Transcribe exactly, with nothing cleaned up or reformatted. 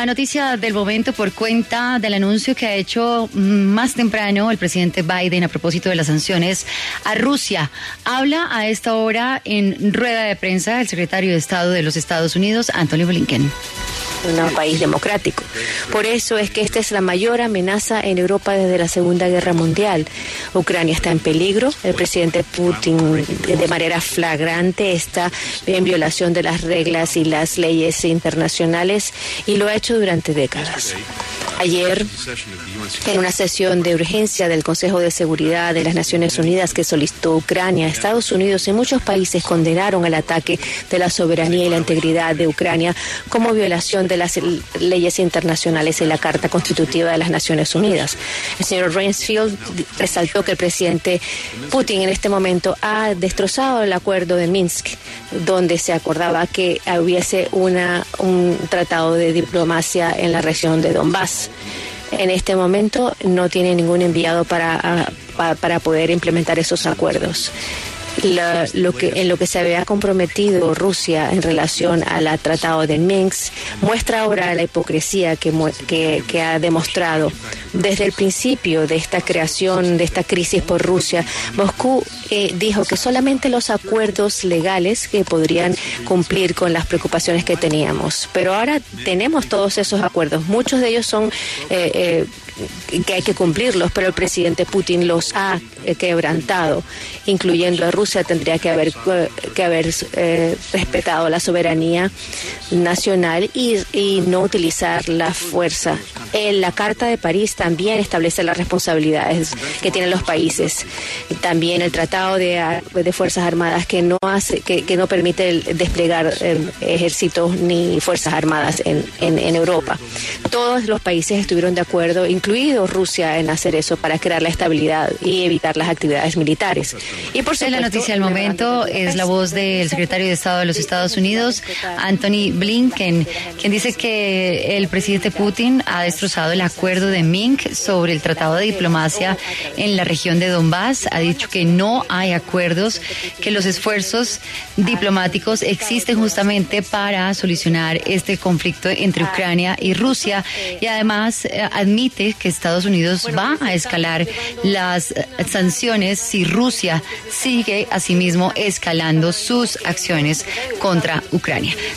La noticia del momento por cuenta del anuncio que ha hecho más temprano el presidente Biden a propósito de las sanciones a Rusia. Habla a esta hora en rueda de prensa el secretario de Estado de los Estados Unidos, Antony Blinken. Un país democrático. Por eso es que esta es la mayor amenaza en Europa desde la Segunda Guerra Mundial. Ucrania está en peligro. El presidente Putin, de manera flagrante, está en violación de las reglas y las leyes internacionales y lo ha hecho durante décadas. Ayer, en una sesión de urgencia del Consejo de Seguridad de las Naciones Unidas que solicitó Ucrania, Estados Unidos y muchos países condenaron el ataque de la soberanía y la integridad de Ucrania como violación de las leyes internacionales y la Carta Constitutiva de las Naciones Unidas. El señor Reinfeldt resaltó que el presidente Putin en este momento ha destrozado el acuerdo de Minsk, donde se acordaba que hubiese una, un tratado de diplomacia en la región de Donbass. En este momento no tiene ningún enviado para, para, para poder implementar esos acuerdos. La, lo que, en lo que se había comprometido Rusia en relación al tratado de Minsk muestra ahora la hipocresía que, que, que ha demostrado. Desde el principio de esta creación, de esta crisis por Rusia, Moscú eh, dijo que solamente los acuerdos legales que podrían cumplir con las preocupaciones que teníamos. Pero ahora tenemos todos esos acuerdos. Muchos de ellos son eh, eh, que hay que cumplirlos, pero el presidente Putin los ha eh, quebrantado, incluyendo a Rusia. Tendría que haber que haber eh, respetado la soberanía nacional y, y no utilizar la fuerza. En la Carta de París también establece las responsabilidades que tienen los países. También el Tratado de, de Fuerzas Armadas que no hace, que, que no permite el desplegar eh, ejércitos ni fuerzas armadas en, en, en Europa. Todos los países estuvieron de acuerdo, incluido Rusia, en hacer eso para crear la estabilidad y evitar las actividades militares. Y por supuesto, la noticia del momento es la voz del secretario de Estado de los Estados Unidos, Antony Blinken, quien dice que el presidente Putin ha destrozado el acuerdo de Minsk sobre el tratado de diplomacia en la región de Donbass. Ha dicho que no hay acuerdos, que los esfuerzos diplomáticos existen justamente para solucionar este conflicto entre Ucrania y Rusia, y además eh, admite que Estados Unidos va a escalar las sanciones si Rusia sigue asimismo escalando sus acciones contra Ucrania.